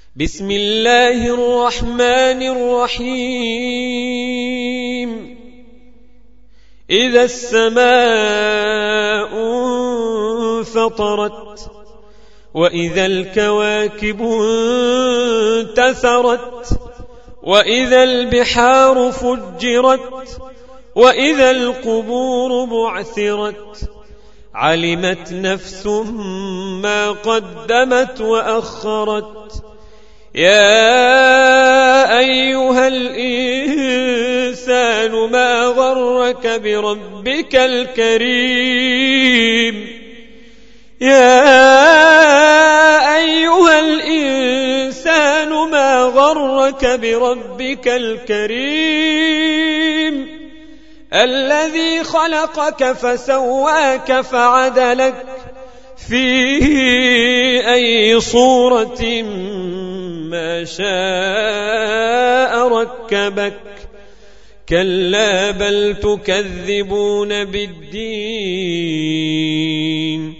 بسم الله الرحمن الرحيم إذا السماء انفطرت وإذا الكواكب انتثرت وإذا البحار فجرت وإذا القبور بعثرت علمت نفس ما قدمت وأخرت يا أيها الإنسان ما غرك بربك الكريم يا أيها الإنسان ما غرك بربك الكريم الذي خلقك فسواك فعدلك في أي صورة ما شاء ركبك كلا بل تكذبون بالدين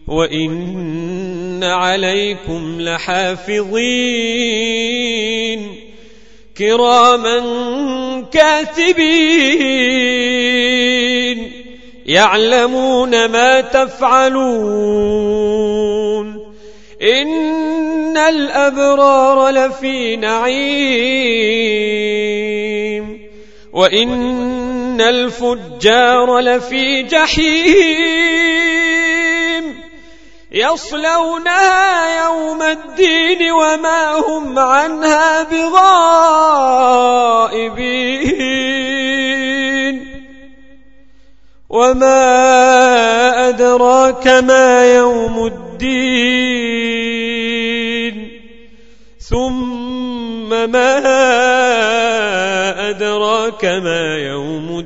وإن عليكم لحافظين كراما كاتبين يعلمون ما تفعلون إن الأبرار لفي نعيم وإن الفجار لفي جحيم يصلونها يوم الدين وما هم عنها بغائبين وما أدراك ما يوم الدين ثم ما أدراك ما يوم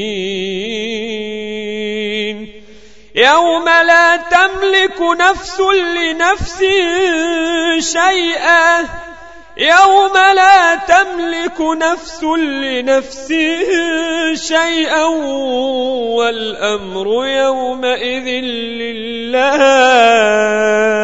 الدين يوم لا تملك نفس لنفس شيئا يوم لا تملك نفس لنفس شيئا والأمر يومئذ لله